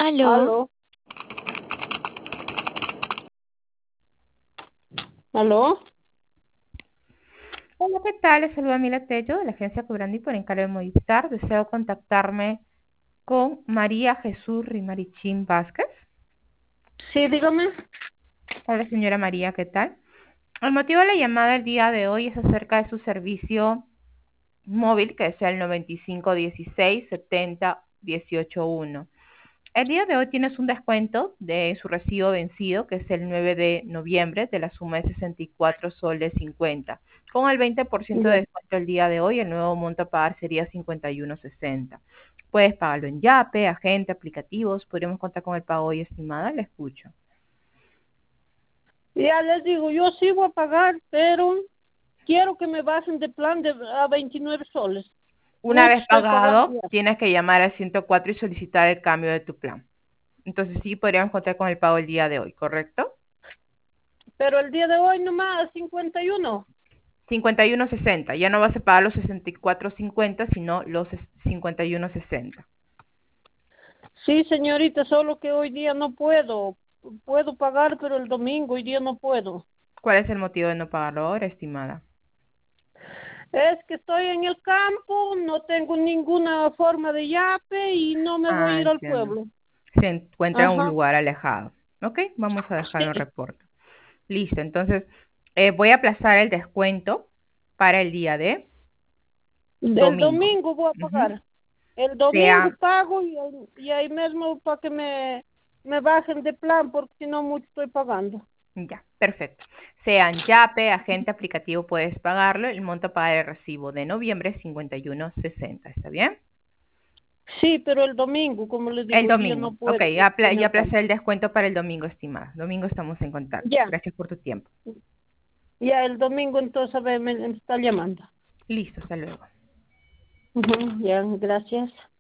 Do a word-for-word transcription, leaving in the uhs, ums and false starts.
Aló. Aló. Aló. Hola, ¿qué tal? Les saluda Mila Tello de la agencia Cobrandi por encargo de Movistar. Deseo contactarme con María Jesús Rimarichín Vázquez. Sí, dígame. Hola, señora María, ¿qué tal? El motivo de la llamada el día de hoy es acerca de su servicio móvil, que es el noventa y cinco dieciséis setenta dieciocho uno. El día de hoy tienes un descuento de su recibo vencido, que es el nueve de noviembre, de la suma de sesenta y cuatro soles cincuenta. Con el veinte por ciento de Ya. descuento el día de hoy, el nuevo monto a pagar sería cincuenta y uno sesenta. Puedes pagarlo en Yape, agente, aplicativos. Podríamos contar con el pago hoy, estimada. Le escucho. Ya les digo, yo sí voy a pagar, pero quiero que me bajen de plan de a veintinueve soles. Una Mucho vez estoy pagando pagado, ya. tienes que llamar al ciento cuatro y solicitar el cambio de tu plan. Entonces sí, podríamos contar con el pago el día de hoy, ¿correcto? Pero el día de hoy nomás cincuenta y uno. cincuenta y uno sesenta. Ya no vas a pagar los sesenta y cuatro cincuenta, sino los cincuenta y uno sesenta. Sí, señorita, solo que hoy día no puedo. Puedo pagar, pero el domingo, hoy día no puedo. ¿Cuál es el motivo de no pagarlo ahora, estimada? Es que estoy en el campo, no tengo ninguna forma de yape y no me voy Ah, a ir al entiendo. pueblo. Se encuentra en un Ajá. lugar alejado. Ok, vamos a dejarlo en Sí. reporte. Listo, entonces eh, voy a aplazar el descuento para el día de El domingo. domingo voy a Ujú. pagar. El domingo Sea, pago y, ahí- y ahí mismo para que me, me bajen de plan porque si no mucho estoy pagando. ya, perfecto. Sean Yape, agente aplicativo, puedes pagarlo. El monto para el recibo de noviembre es cincuenta y uno sesenta. ¿Está bien? Sí, pero el domingo, como les El digo, hoy día domingo. no Ok, puedo, ya, estoy apla- en ya el campo. aplacé el descuento para el domingo, estimada. Domingo estamos en contacto. Ya, Gracias por tu tiempo. ya el domingo entonces a ver, me, me está llamando. Listo, hasta luego. Ujú, ya, gracias.